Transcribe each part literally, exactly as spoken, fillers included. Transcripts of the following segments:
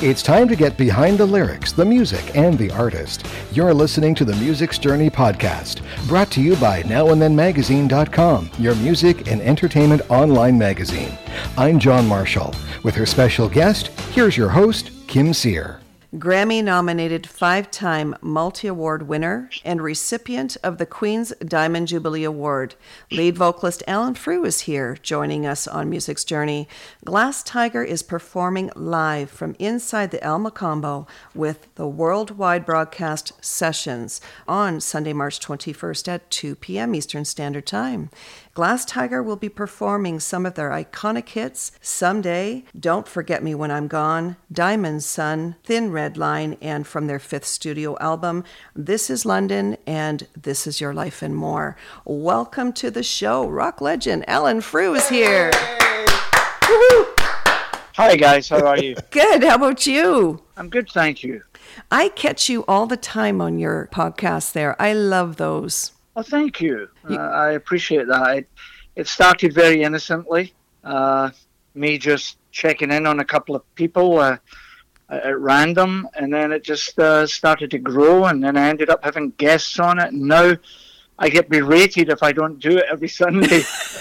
It's time to get behind the lyrics, the music, and the artist. You're listening to the Music's Journey podcast, brought to you by now and then magazine dot com, your music and entertainment online magazine. I'm John Marshall. With her special guest, here's your host, Kim Sear. Grammy-nominated five-time multi-award winner and recipient of the Queen's Diamond Jubilee Award. Lead vocalist Alan Frew is here, joining us on Music's Journey. Glass Tiger is performing live from inside the El Mocambo with the worldwide broadcast Sessions on Sunday, March twenty-first at two p.m. Eastern Standard Time. Glass Tiger will be performing some of their iconic hits, Someday, Don't Forget Me When I'm Gone, Diamond Sun, Thin Red Line, and from their fifth studio album, This Is London and This Is Your Life and More. Welcome to the show. Rock legend Alan Frew is here. Woo-hoo. Hi guys, how are you? Good, how about you? I'm good, thank you. I catch you all the time on your podcast there. I love those. Oh, thank you. Uh, I appreciate that. It, it started very innocently. Uh, me just checking in on a couple of people uh, at random, and then it just uh, started to grow, and then I ended up having guests on it, and now I get berated if I don't do it every Sunday.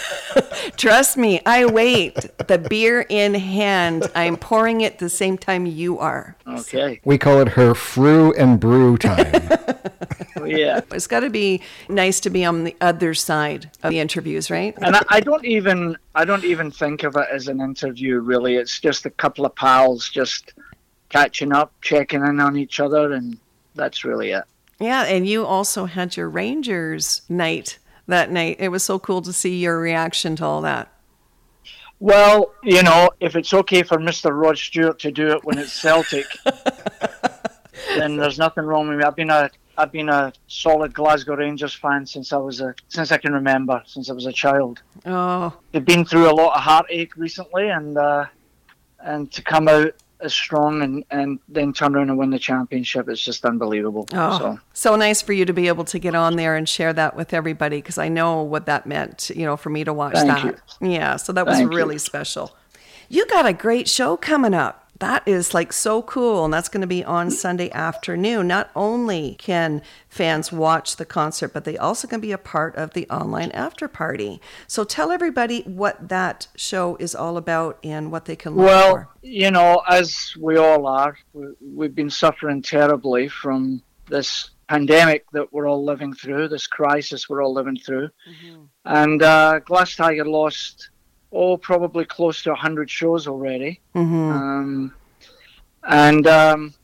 Trust me, I wait. The beer in hand. I'm pouring it the same time you are. Okay. We call it her Frew and Brew time. Well, yeah. It's got to be nice to be on the other side of the interviews, right? And I, I don't even I don't even think of it as an interview, really. It's just a couple of pals just catching up, checking in on each other, and that's really it. Yeah, and you also had your Rangers night that night. It was so cool to see your reaction to all that. Well, you know, if it's okay for Mister Rod Stewart to do it when it's Celtic, then there's nothing wrong with me. I've been a I've been a solid Glasgow Rangers fan since I was a since I can remember, since I was a child. Oh, they've been through a lot of heartache recently, and uh, and to come out as strong and, and then turn around and win the championship, it's just unbelievable. Oh, so. so nice for you to be able to get on there and share that with everybody, because I know what that meant, you know, for me to watch Thank that. You. Yeah, so that was Thank really you. special. You got a great show coming up. That is like so cool, and that's going to be on Sunday afternoon. Not only can fans watch the concert, but they also can be a part of the online after party. So tell everybody what that show is all about and what they can look well, for. Well, you know, as we all are, we, we've been suffering terribly from this pandemic that we're all living through, this crisis we're all living through. Mm-hmm. And uh, Glass Tiger lost Oh, probably close to one hundred shows already. Mm-hmm. Um, and, um,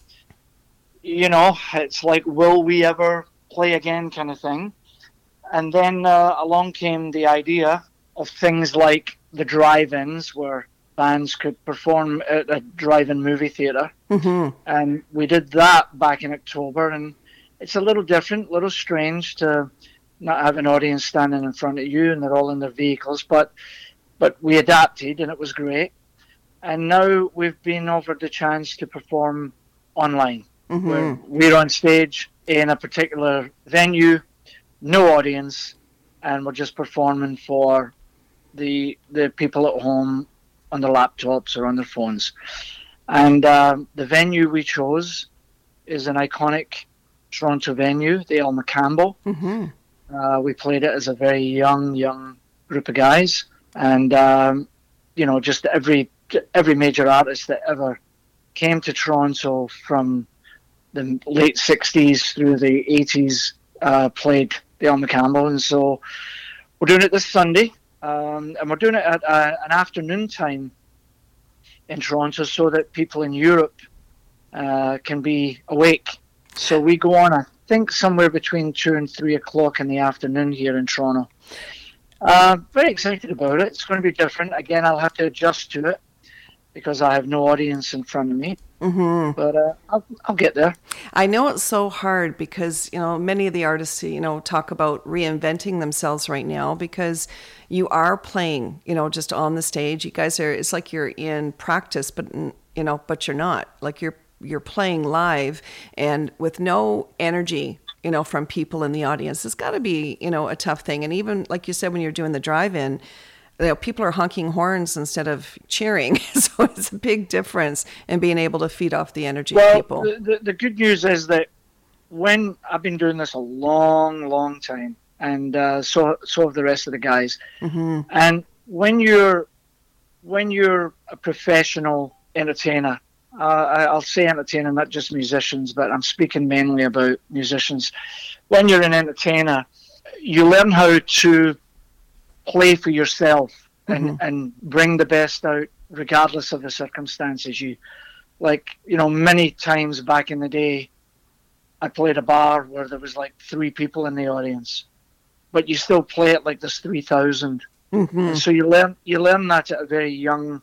you know, it's like, will we ever play again kind of thing? And then uh, along came the idea of things like the drive-ins, where bands could perform at a drive-in movie theatre. Mm-hmm. And we did that back in October. And it's a little different, a little strange to not have an audience standing in front of you and they're all in their vehicles. But But we adapted, and it was great. And now we've been offered the chance to perform online. Mm-hmm. Where we're on stage in a particular venue, no audience, and we're just performing for the the people at home on their laptops or on their phones. And um, the venue we chose is an iconic Toronto venue, the El Mocambo. Mm-hmm. Uh, we played it as a very young, young group of guys. And, um, you know, just every every major artist that ever came to Toronto from the late sixties through the eighties uh, played the El Mocambo. And so we're doing it this Sunday. Um, and we're doing it at uh, an afternoon time in Toronto so that people in Europe uh, can be awake. So we go on, I think, somewhere between two and three o'clock in the afternoon here in Toronto. Uh, very excited about it. It's going to be different. Again, I'll have to adjust to it because I have no audience in front of me. Mm-hmm. But uh, I'll, I'll get there. I know it's so hard because, you know, many of the artists, you know, talk about reinventing themselves right now because you are playing, you know, just on the stage. You guys are, it's like you're in practice, but, you know, but you're not. Like you're, you're playing live and with no energy, you know, from people in the audience. It's got to be, you know, a tough thing. And even like you said, when you're doing the drive-in, you know, people are honking horns instead of cheering. So it's a big difference in being able to feed off the energy well, of people. The, the, the good news is that when I've been doing this a long, long time, and uh, so so have the rest of the guys, Mm-hmm. and when you're when you're a professional entertainer, uh, I- I'll say entertainer, not just musicians, but I'm speaking mainly about musicians. When you're an entertainer, you learn how to play for yourself and, Mhm. and bring the best out regardless of the circumstances. You like, you know, many times back in the day, I played a bar where there was like three people in the audience, but you still play it like there's three thousand. Mm-hmm. And so you learn you learn that at a very young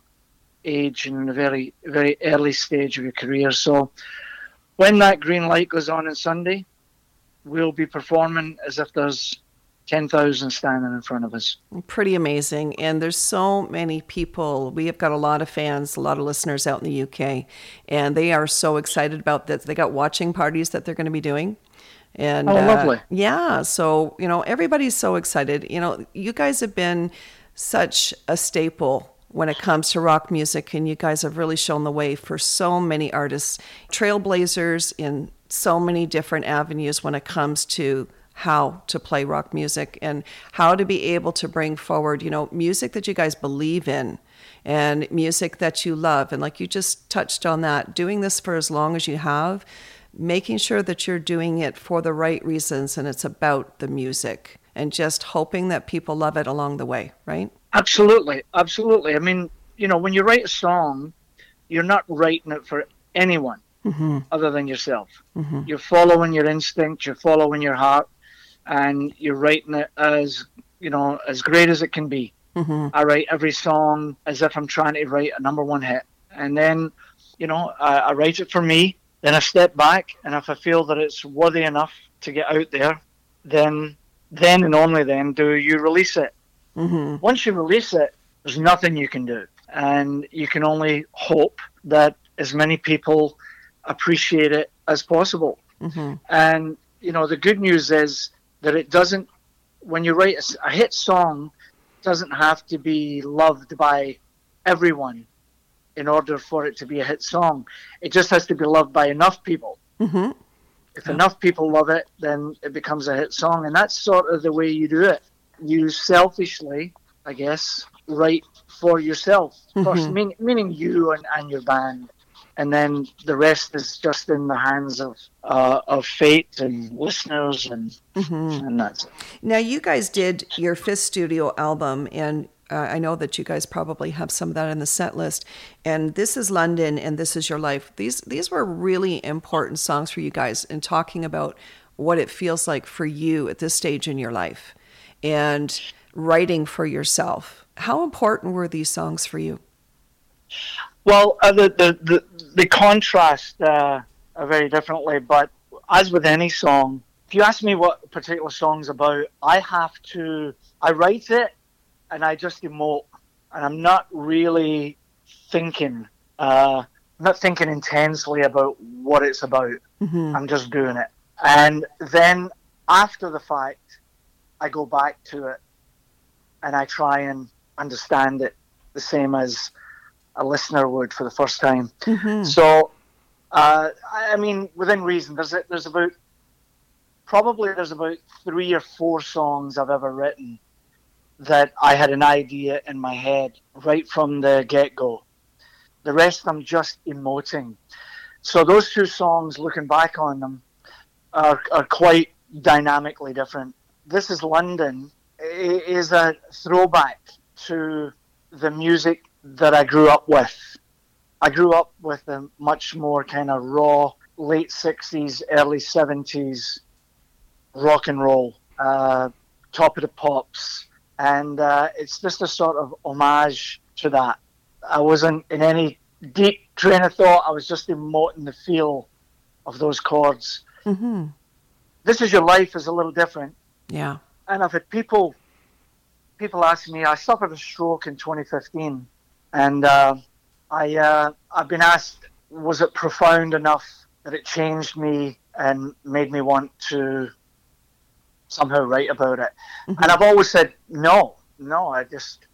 age and a very very early stage of your career. So when that green light goes on on Sunday, we'll be performing as if there's ten thousand standing in front of us. Pretty amazing. And there's so many people. We have got a lot of fans, a lot of listeners out in the U K, and they are so excited about that. They got watching parties that they're going to be doing. And Oh, uh, lovely. yeah, so, you know, everybody's so excited. You know, you guys have been such a staple when it comes to rock music, and you guys have really shown the way for so many artists, trailblazers in so many different avenues when it comes to how to play rock music and how to be able to bring forward, you know, music that you guys believe in and music that you love. And like you just touched on that, doing this for as long as you have, making sure that you're doing it for the right reasons and it's about the music and just hoping that people love it along the way, right? Absolutely, absolutely. I mean, you know, when you write a song, you're not writing it for anyone Mm-hmm. other than yourself. Mm-hmm. You're following your instinct, you're following your heart, and you're writing it as, you know, as great as it can be. Mm-hmm. I write every song as if I'm trying to write a number one hit. And then, you know, I, I write it for me, then I step back, and if I feel that it's worthy enough to get out there, then then and only then do you release it. Mm-hmm. Once you release it, there's nothing you can do. And you can only hope that as many people appreciate it as possible. Mm-hmm. And, you know, the good news is that it doesn't, when you write a, a hit song, doesn't have to be loved by everyone in order for it to be a hit song. It just has to be loved by enough people. Mm-hmm. If enough people love it, then it becomes a hit song. And that's sort of the way you do it. You selfishly, I guess, write for yourself first, Mhm. mean, meaning you and, and your band. And then the rest is just in the hands of uh, of fate and listeners, and Mm-hmm. and that's it. Now, you guys did your fifth studio album, and uh, I know that you guys probably have some of that in the set list. And This Is London and This Is Your Life. These these were really important songs for you guys in talking about what it feels like for you at this stage in your life and writing for yourself. How important were these songs for you? Well, uh, the, the the the contrast uh, are very differently, but as with any song, if you ask me what a particular song's about, I have to I write it and I just emote, and I'm not really thinking, uh, not thinking intensely about what it's about. Mm-hmm. I'm just doing it, and then after the fact, I go back to it and I try and understand it the same as a listener would for the first time. Mm-hmm. So, uh, I I mean, within reason, there's a, there's about probably there's about three or four songs I've ever written that I had an idea in my head right from the get-go. The rest I'm just emoting. So those two songs, looking back on them, are are quite dynamically different. This Is London i- is a throwback to the music that I grew up with. I grew up with a much more kind of raw, late sixties, early seventies rock and roll, uh, Top of the Pops. And uh, it's just a sort of homage to that. I wasn't in any deep train of thought. I was just emoting the feel of those chords. Mm-hmm. This Is Your Life is a little different. Yeah. And I've had people, people ask me, I suffered a stroke in twenty fifteen. And uh, I, uh, I've been asked, was it profound enough that it changed me and made me want to somehow write about it? Mm-hmm. And I've always said, no, no, I just,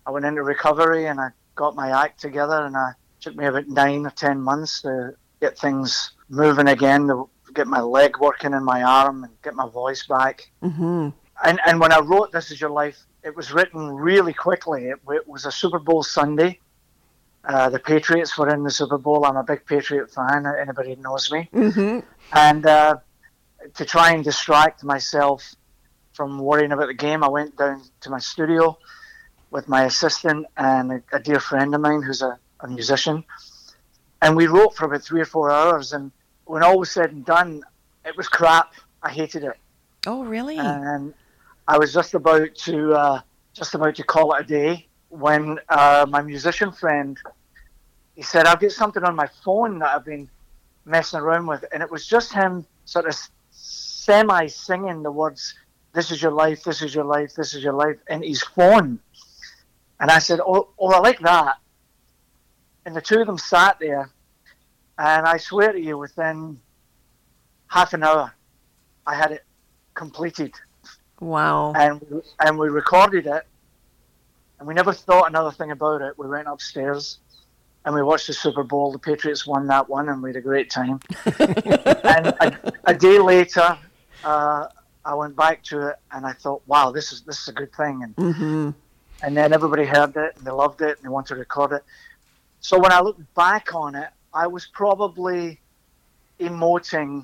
I went into recovery and I got my act together, and I, it took me about nine or ten months to get things moving again, to get my leg working and my arm and get my voice back. Mm-hmm. And and when I wrote This Is Your Life, it was written really quickly. It, it was a Super Bowl Sunday. Uh, the Patriots were in the Super Bowl. I'm a big Patriot fan, anybody who knows me. Mm-hmm. And uh, to try and distract myself from worrying about the game, I went down to my studio with my assistant and a, a dear friend of mine who's a, a musician. And we wrote for about three or four hours. And when all was said and done, it was crap. I hated it. Oh, really? And I was just about to uh, just about to call it a day when uh, my musician friend, he said, I've got something on my phone that I've been messing around with. And it was just him sort of semi-singing the words, "This is your life, this is your life, this is your life," in his phone. And I said, oh, oh, I like that. And the two of them sat there, and I swear to you, within half an hour, I had it completed. Wow. And, and we recorded it, and we never thought another thing about it. We went upstairs, and we watched the Super Bowl. The Patriots won that one, and we had a great time. And a, a day later, uh, I went back to it, and I thought, wow, this is this is a good thing. And Mm-hmm. and then everybody heard it, and they loved it, and they wanted to record it. So when I look back on it, I was probably emoting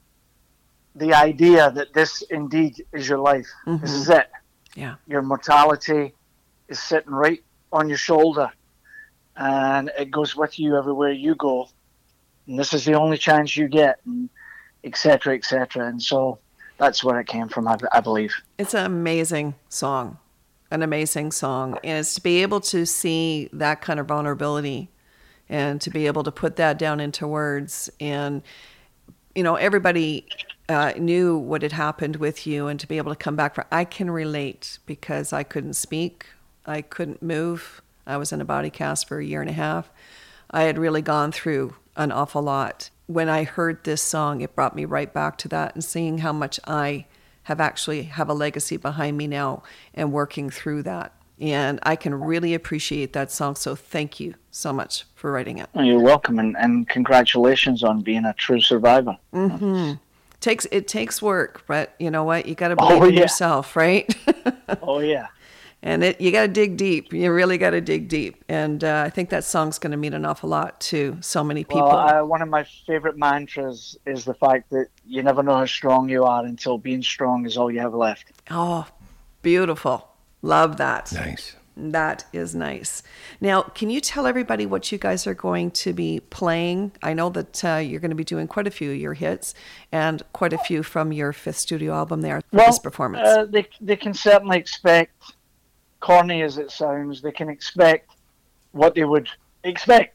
the idea that this indeed is your life. Mm-hmm. This is it. Yeah. Your mortality is sitting right on your shoulder, and it goes with you everywhere you go. And this is the only chance you get, and et cetera, et cetera. And so that's where it came from, I, I believe. It's an amazing song. An amazing song. And it's to be able to see that kind of vulnerability and to be able to put that down into words. And, you know, everybody uh, knew what had happened with you, and to be able to come back from, I can relate because I couldn't speak. I couldn't move. I was in a body cast for a year and a half. I had really gone through an awful lot. When I heard this song, it brought me right back to that, and seeing how much I have actually have a legacy behind me now and working through that. And I can really appreciate that song. So thank you so much for writing it. Well, you're welcome, and, and congratulations on being a true survivor. Mm-hmm. Takes it takes work, but you know what? You got to believe Oh, in yeah. yourself, right? Oh, yeah. And it you got to dig deep. You really got to dig deep. And uh, I think that song's going to mean an awful lot to so many people. Well, uh, one of my favorite mantras is the fact that you never know how strong you are until being strong is all you have left. Oh, beautiful. Love that. Nice. That is nice. Now, can you tell everybody what you guys are going to be playing? I know that uh, you're going to be doing quite a few of your hits and quite a few from your fifth studio album there for Well, this performance. Uh, they, they can certainly expect, corny as it sounds, they can expect what they would expect.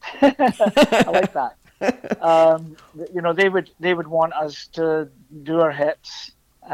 I like that. Um, you know, they would they would want us to do our hits,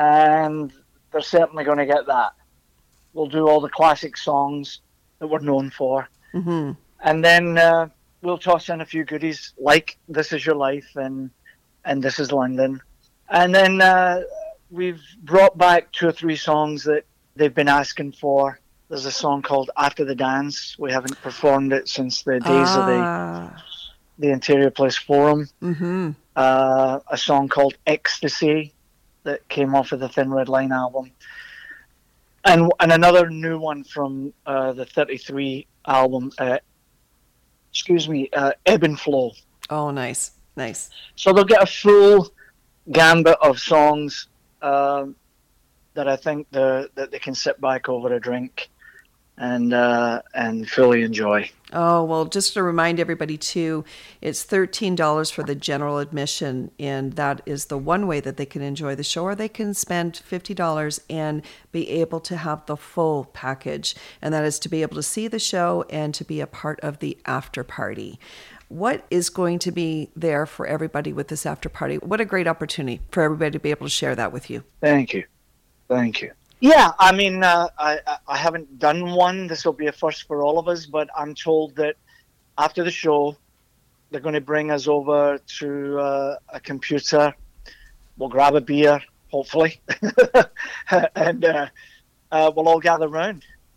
and they're certainly going to get that. We'll do all the classic songs that we're known for. Mm-hmm. And then uh, we'll toss in a few goodies like This Is Your Life and and This Is London. And then uh, we've brought back two or three songs that they've been asking for. There's a song called After the Dance. We haven't performed it since the days ah. of the the Interior Place Forum. Mm-hmm. Uh, a song called Ecstasy that came off of the Thin Red Line album. And and another new one from uh, the thirty-three album, uh, excuse me, uh, Ebb and Flow. Oh, nice. Nice. So they'll get a full gambit of songs um, that I think the, that they can sit back over a drink and uh, and fully enjoy. Oh, well, just to remind everybody, too, it's thirteen dollars for the general admission, and that is the one way that they can enjoy the show, or they can spend fifty dollars and be able to have the full package, and that is to be able to see the show and to be a part of the after party. What is going to be there for everybody with this after party? What a great opportunity for everybody to be able to share that with you. Thank you. Thank you. Yeah, I mean, uh, I, I haven't done one. This will be a first for all of us, but I'm told that after the show, they're going to bring us over to uh, a computer. We'll grab a beer, hopefully, and uh, uh, we'll all gather around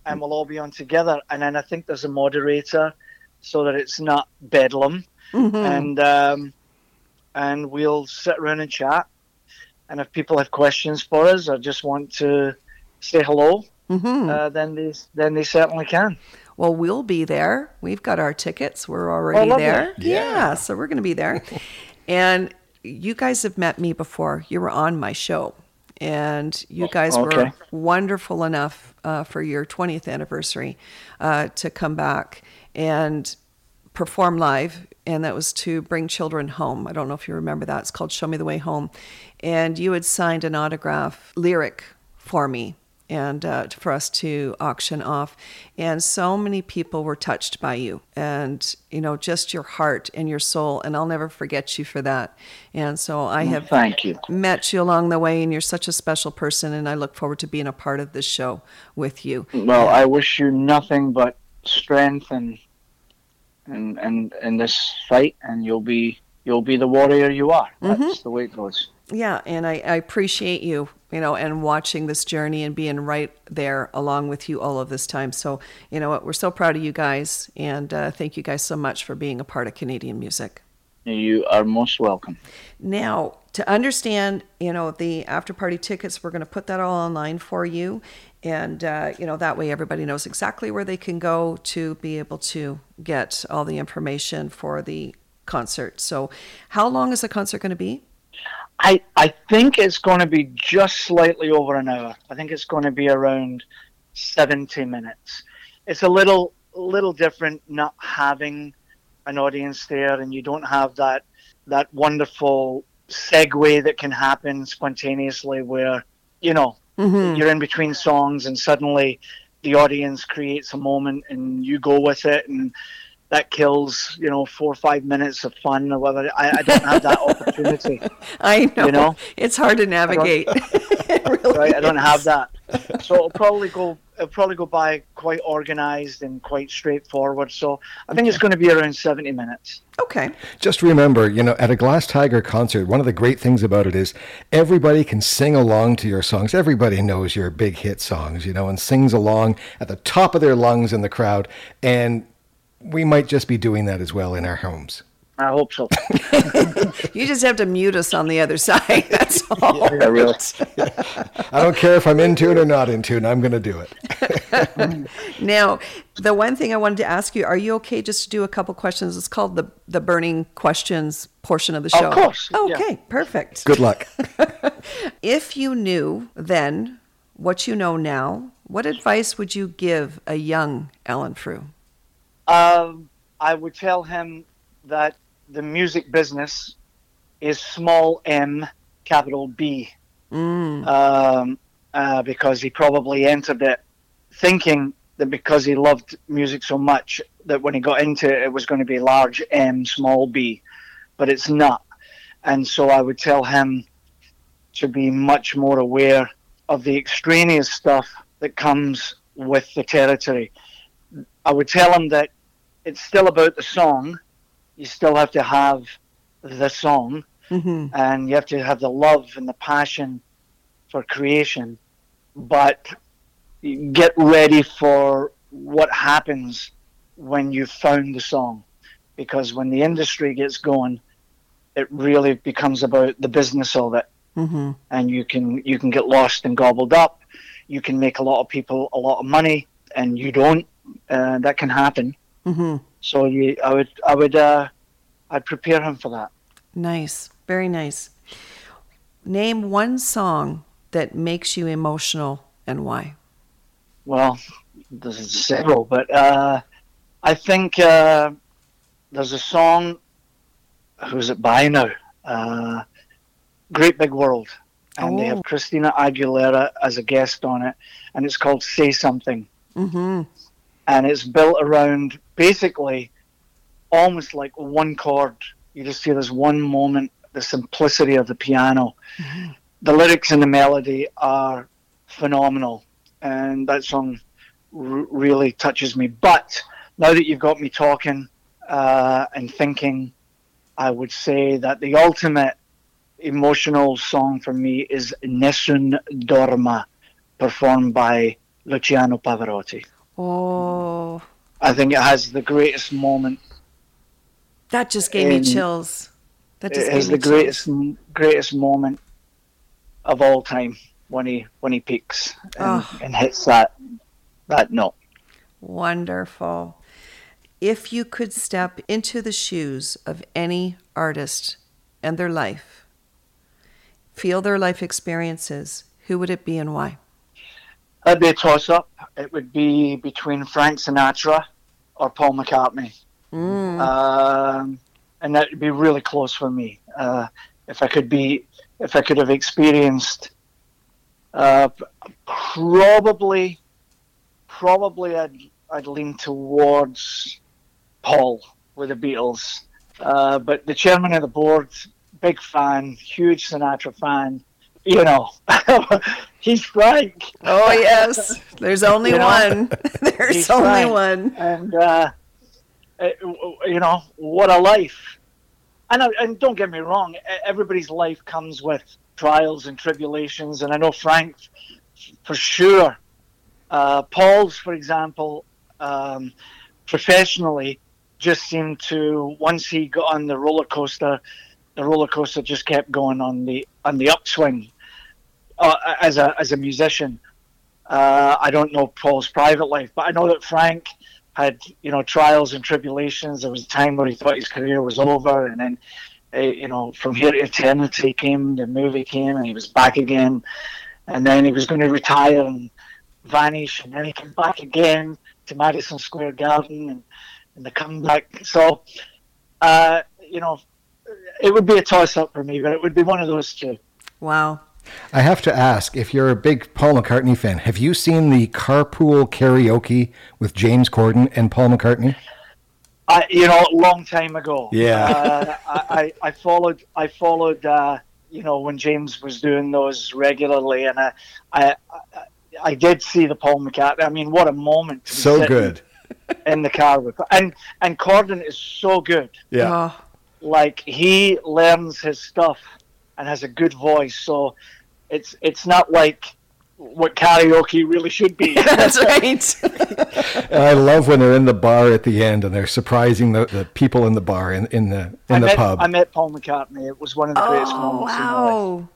and we'll all be on together. And then I think there's a moderator so that it's not bedlam. Mm-hmm. And um, and we'll sit around and chat. And if people have questions for us or just want to say hello, mm-hmm. uh, then they then they certainly can. Well, we'll be there. We've got our tickets. We're already oh, there. Yeah. yeah, so we're going to be there. And you guys have met me before. You were on my show. And you guys okay. were wonderful enough uh, for your twentieth anniversary uh, to come back and perform live. And that was to Bring Children Home. I don't know if you remember that. It's called Show Me the Way Home. And you had signed an autograph lyric for me and uh, for us to auction off. And so many people were touched by you and, you know, just your heart and your soul. And I'll never forget you for that. And so I have Thank you. met you along the way, and you're such a special person. And I look forward to being a part of this show with you. Well, I wish you nothing but strength and and and in this fight, and you'll be you'll be the warrior you are. That's mm-hmm. the way it goes. Yeah, and I, I appreciate you, you know, and watching this journey and being right there along with you all of this time. So, you know what, we're so proud of you guys, and uh, thank you guys so much for being a part of Canadian music. You are most welcome. Now, to understand, you know, the after party tickets, we're going to put that all online for you. And, uh, you know, that way everybody knows exactly where they can go to be able to get all the information for the concert. So how long is the concert going to be? I, I think it's going to be just slightly over an hour. I think it's going to be around seventy minutes. It's a little little different not having an audience there, and you don't have that that wonderful segue that can happen spontaneously where, you know, mm-hmm. you're in between songs and suddenly the audience creates a moment and you go with it, and that kills, you know, four or five minutes of fun or whatever. I, I don't have that opportunity. I know. You know? It's hard to navigate. It really right, I don't is. have that. So it'll probably go it'll probably go by quite organized and quite straightforward. So I think okay. it's going to be around seventy minutes. Okay. Just remember, you know, at a Glass Tiger concert, one of the great things about it is everybody can sing along to your songs. Everybody knows your big hit songs, you know, and sings along at the top of their lungs in the crowd. And we might just be doing that as well in our homes. I hope so. You just have to mute us on the other side. That's all. Yeah, really. I don't care if I'm in tune or not in tune. I'm going to do it. Now, the one thing I wanted to ask you, are you okay just to do a couple questions? It's called the the burning questions portion of the show. Of course. Okay, yeah. Perfect. Good luck. If you knew then what you know now, what advice would you give a young Alan Frew? Um, I would tell him that the music business is small m, capital B, mm. um, uh, because he probably entered it thinking that because he loved music so much that when he got into it, it was going to be large M, small b, but it's not. And so I would tell him to be much more aware of the extraneous stuff that comes with the territory. I would tell him that it's still about the song. You still have to have the song, mm-hmm. and you have to have the love and the passion for creation, but get ready for what happens when you've found the song, because when the industry gets going, it really becomes about the business of it, mm-hmm. and you can you can get lost and gobbled up. You can make a lot of people a lot of money, and you don't. Uh, that can happen. Mm-hmm. So you, I would, I would, uh, I'd prepare him for that. Nice, very nice. Name one song that makes you emotional and why. Well, there's several, but uh, I think uh, there's a song. Who's it by now? Uh, Great Big World, and oh. they have Christina Aguilera as a guest on it, and it's called "Say Something." Mm-hmm. And it's built around basically almost like one chord. You just see this one moment, the simplicity of the piano. Mm-hmm. The lyrics and the melody are phenomenal. And that song r- really touches me. But now that you've got me talking uh, and thinking, I would say that the ultimate emotional song for me is Nessun Dorma, performed by Luciano Pavarotti. Oh, I think it has the greatest moment. that just gave me in- chills. That just It gave has me the greatest chills. greatest moment of all time when he when he peaks and, Oh. and hits that that note. Wonderful. If you could step into the shoes of any artist and their life, feel their life experiences, who would it be and why? That'd be a toss-up. It would be between Frank Sinatra or Paul McCartney. Mm. Um, and that would be really close for me. Uh, if I could be, if I could have experienced, uh, probably, probably I'd, I'd lean towards Paul with the Beatles. Uh, but the chairman of the board, big fan, huge Sinatra fan, you know, he's Frank. Oh, yes. There's only You know, one. There's he's only Frank. one. And, uh, it, you know, what a life. And, I- and don't get me wrong, e- everybody's life comes with trials and tribulations. And I know Frank, for sure, uh, Paul's, for example, um, professionally, just seemed to, once he got on the roller coaster, the roller coaster just kept going on the on the upswing. Uh, as a as a musician, uh, I don't know Paul's private life, but I know that Frank had, you know, trials and tribulations. There was a time where he thought his career was over, and then, uh, you know, From Here to Eternity came, the movie came, and he was back again, and then he was going to retire and vanish, and then he came back again to Madison Square Garden, and, and the comeback. So, uh, you know, it would be a toss-up for me, but it would be one of those two. Wow. I have to ask, if you're a big Paul McCartney fan, have you seen the Carpool Karaoke with James Corden and Paul McCartney? I, you know, a long time ago. Yeah. Uh, I, I I followed, I followed, uh, you know, when James was doing those regularly, and I, I, I, I did see the Paul McCartney. I mean, what a moment! To be So sitting good. in the car with, and and Corden is so good. Yeah. Oh, Like, he learns his stuff and has a good voice, so it's it's not like what karaoke really should be. that's right. And I love when they're in the bar at the end and they're surprising the, the people in the bar in, in the in I the met, pub. I met Paul McCartney. It was one of the greatest Oh, moments in my life. wow.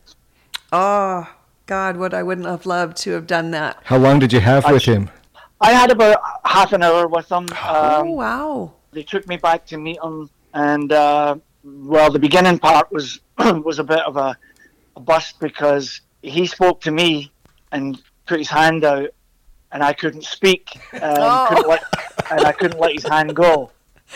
Oh, God, what I wouldn't have loved to have done that. How long did you have with him? I had about half an hour with him. Oh, Um, wow. they took me back to meet him, and uh, well, the beginning part was was a bit of a, a bust because he spoke to me and put his hand out, and I couldn't speak, and, Oh. couldn't let, and I couldn't let his hand go,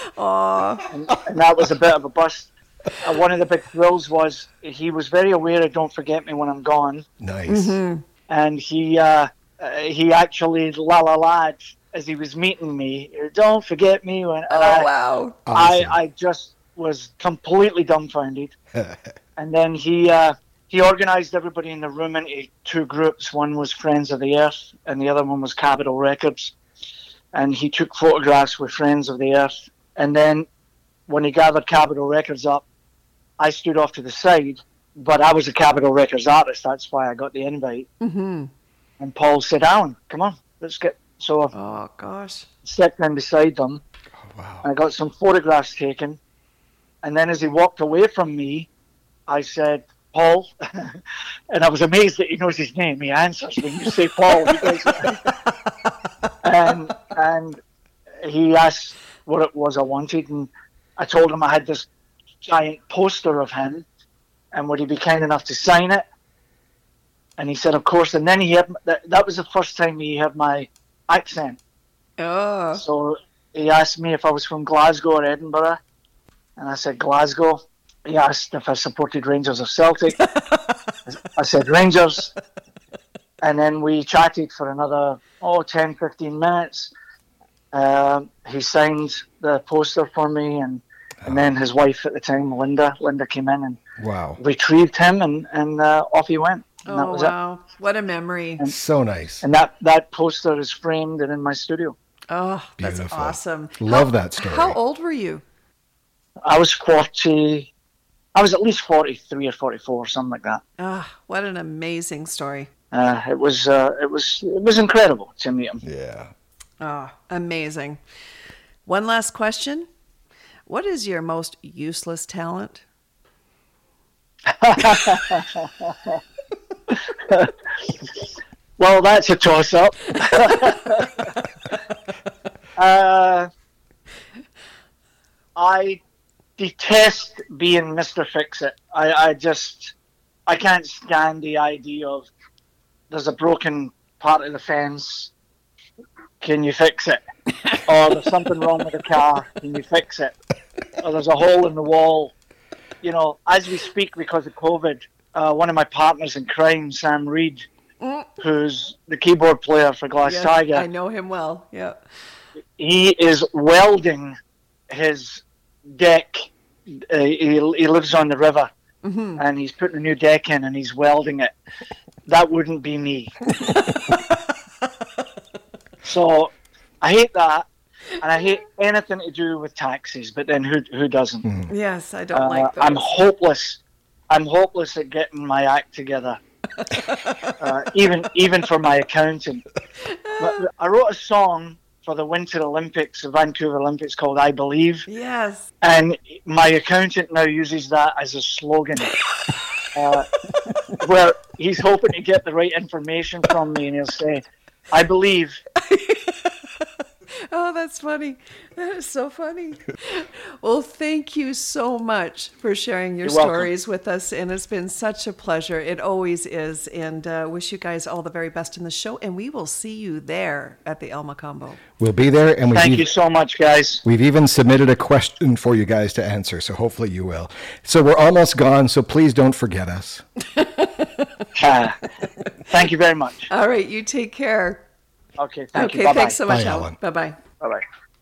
Oh, and, and that was a bit of a bust. Uh, one of the big thrills was he was very aware of "Don't Forget Me When I'm Gone," Nice. and he uh, uh, he actually la la la as he was meeting me. "Don't forget me when." And oh, I, wow. Awesome. I, I just was completely dumbfounded. And then he uh, he organized everybody in the room into two groups. One was Friends of the Earth, and the other one was Capitol Records. And he took photographs with Friends of the Earth. And then when he gathered Capitol Records up, I stood off to the side, but I was a Capitol Records artist. That's why I got the invite. Mm-hmm. And Paul said, "Alan, come on, let's get." So I Oh, gosh. sat down beside them. Wow. I got some photographs taken, and then as he walked away from me, I said, "Paul," and I was amazed that he knows his name. He answers when you say Paul. He goes, and and he asked what it was I wanted, and I told him I had this giant poster of him, and would he be kind enough to sign it? And he said, "Of course." And then he had that. That was the first time he had my accent. Oh, So he asked me if I was from Glasgow or Edinburgh, and I said Glasgow. He asked if I supported Rangers or Celtic. I said Rangers. And then we chatted for another, oh, ten, fifteen minutes. Um, he signed the poster for me, and, and then his wife at the time, Linda, Linda came in and Wow. retrieved him, and, and uh, off he went. And that oh was wow. What a memory. So nice. it. And that, that poster is framed and in my studio. Oh, that's Beautiful. awesome. Love How- that story. How old were you? I was forty. I was at least forty-three or forty-four, something like that. Ah, what an amazing story. Uh, it was uh, it was it was incredible to meet him. Yeah. Oh, amazing. One last question. What is your most useless talent? Well, that's a toss-up. uh, I detest being Mister Fix-It. I, I just, I can't stand the idea of there's a broken part of the fence. Can you fix it? Or there's something wrong with the car. Can you fix it? Or there's a hole in the wall. You know, as we speak, because of COVID, uh, one of my partners in crime, Sam Reed, mm. who's the keyboard player for Glass yes, Tiger. I know him well, yeah. He is welding his deck. Uh, he, he lives on the river, mm-hmm. and he's putting a new deck in, and he's welding it. That wouldn't be me. So I hate that, and I hate anything to do with taxis. But then who who doesn't? Mm. Yes, I don't uh, like those. I'm hopeless. I'm hopeless at getting my act together. uh, even even for my accountant. But I wrote a song for the Winter Olympics, the Vancouver Olympics, called "I Believe." Yes. And my accountant now uses that as a slogan, uh, where he's hoping to get the right information from me, and he'll say, "I believe." Oh, that's funny. That is so funny. Well, thank you so much for sharing your You're stories welcome. with us. And it's been such a pleasure. It always is. And uh, wish you guys all the very best in the show. And we will see you there at the El Mocambo. We'll be there. And we've Thank even, you so much, guys. We've even submitted a question for you guys to answer. So hopefully you will. So we're almost gone. So please don't forget us. uh, thank you very much. All right. You take care. Okay, thank okay, you. Bye-bye. Thanks so much, Bye, Alan. Alan. Bye-bye. Bye-bye.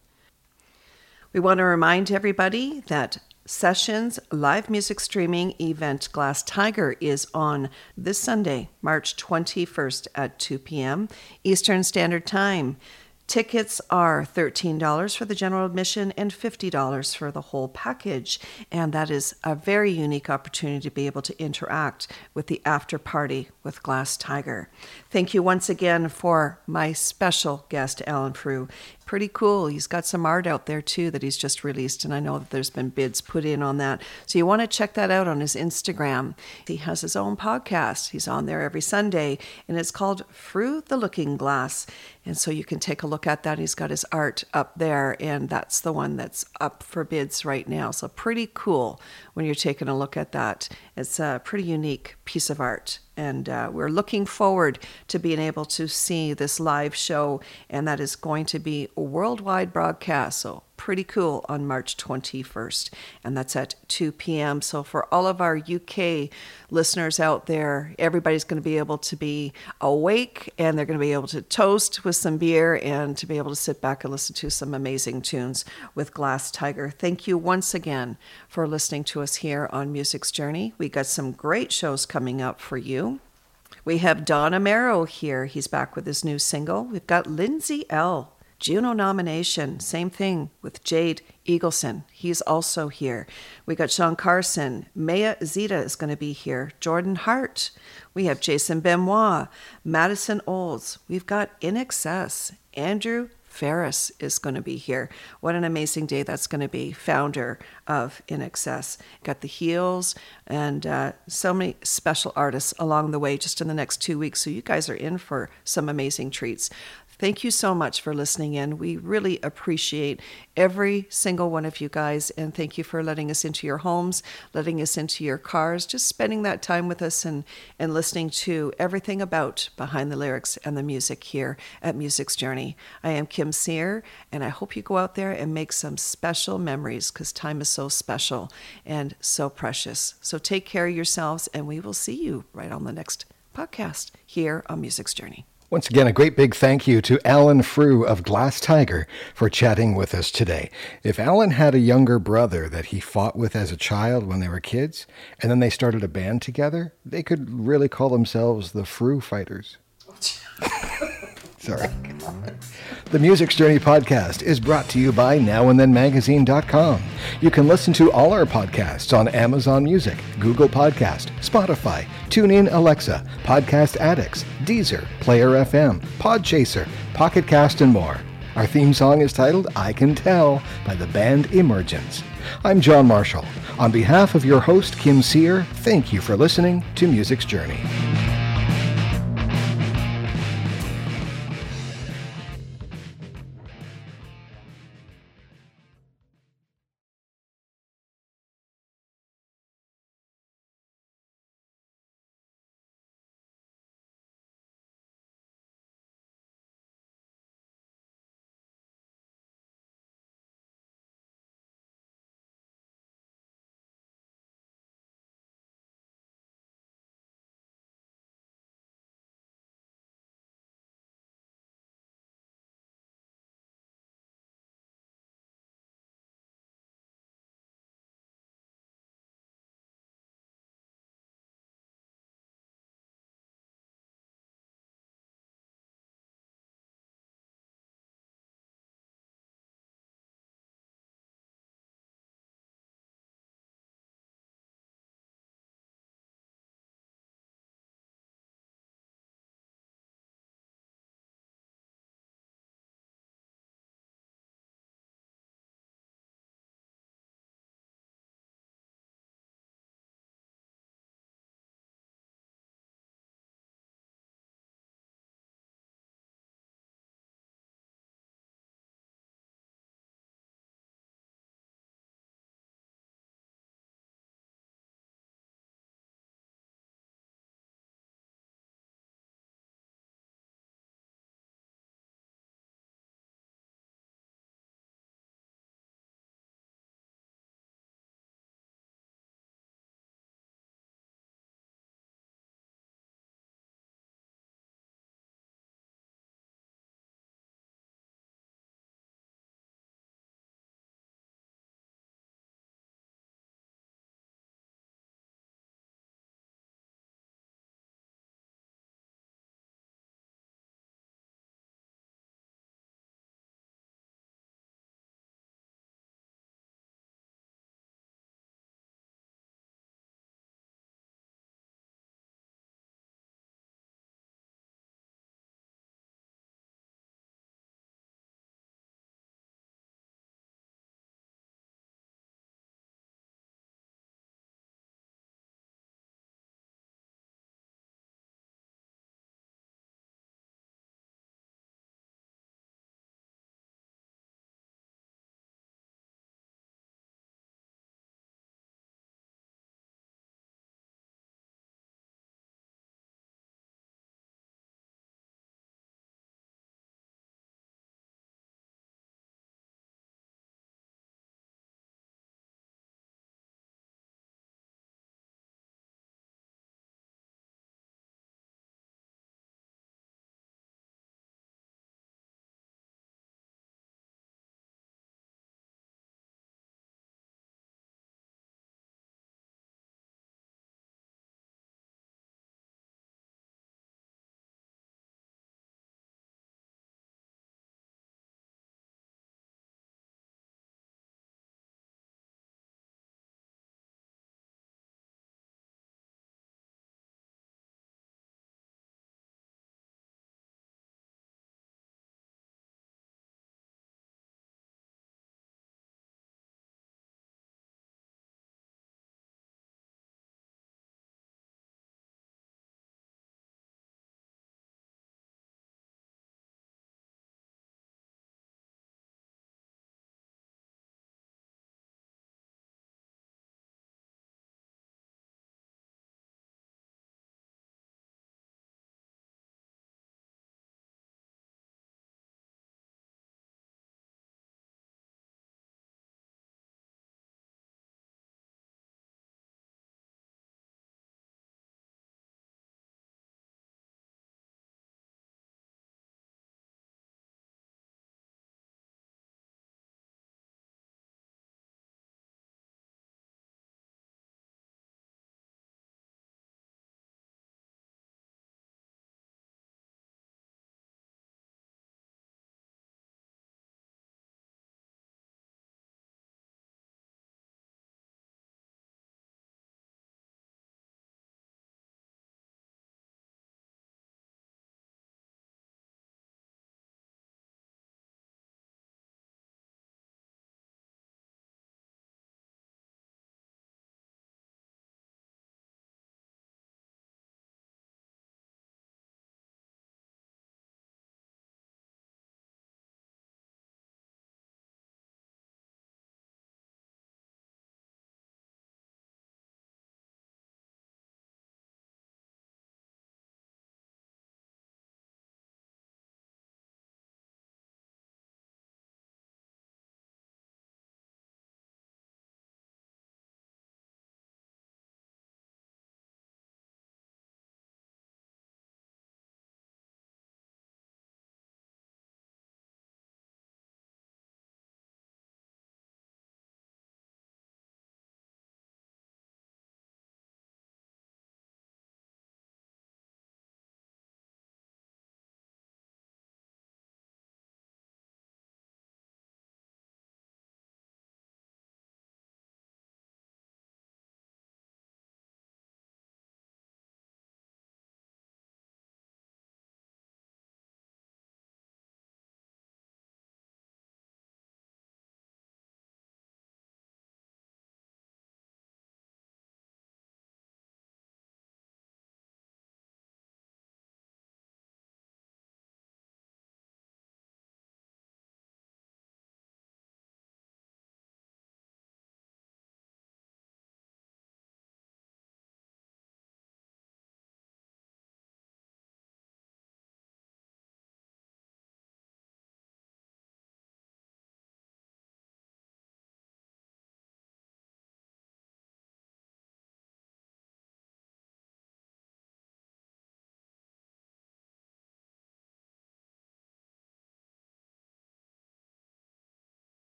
We want to remind everybody that Sessions live music streaming event Glass Tiger is on this Sunday, March twenty-first at two p.m. Eastern Standard Time. Tickets are thirteen dollars for the general admission and fifty dollars for the whole package. And that is a very unique opportunity to be able to interact with the after party with Glass Tiger. Thank you once again for my special guest, Alan Frew. Pretty cool. He's got some art out there too that he's just released, and I know that there's been bids put in on that. So you want to check that out on his Instagram. He has his own podcast. He's on there every Sunday, and it's called Frew the Looking Glass. And so you can take a look at that. He's got his art up there, and that's the one that's up for bids right now. So pretty cool when you're taking a look at that. It's a pretty unique piece of art. And uh, we're looking forward to being able to see this live show, and that is going to be a worldwide broadcast. So pretty cool on March twenty-first, and that's at two p.m. So for all of our U K listeners out there, everybody's going to be able to be awake, and they're going to be able to toast with some beer and to be able to sit back and listen to some amazing tunes with Glass Tiger. Thank you once again for listening to us here on Music's Journey. We got some great shows coming up for you. We have Don Amaro here. He's back with his new single. We've got Lindsay L. Juno nomination. Same thing with Jade Eagleson. He's also here. We got Sean Carson. Maya Zita is going to be here. Jordan Hart. We have Jason Benoit. Madison Olds. We've got In Excess. Andrew Ferris is going to be here. What an amazing day that's going to be. Founder of In Excess. Got the Heels and uh, so many special artists along the way just in the next two weeks. So you guys are in for some amazing treats. Thank you so much for listening in. We really appreciate every single one of you guys, and thank you for letting us into your homes, letting us into your cars, just spending that time with us and, and listening to everything about Behind the Lyrics and the music here at Music's Journey. I am Kim Sear, and I hope you go out there and make some special memories, because time is so special and so precious. So take care of yourselves, and we will see you right on the next podcast here on Music's Journey. Once again, a great big thank you to Alan Frew of Glass Tiger for chatting with us today. If Alan had a younger brother that he fought with as a child when they were kids, and then they started a band together, they could really call themselves the Frew Fighters. Sorry. The Music's Journey podcast is brought to you by now and then magazine dot com. You can listen to all our podcasts on Amazon Music, Google Podcast, Spotify, TuneIn Alexa, Podcast Addicts, Deezer, Player F M, Podchaser, Pocket Cast, and more. Our theme song is titled I Can Tell by the band Emergence. I'm John Marshall. On behalf of your host, Kim Sear, thank you for listening to Music's Journey.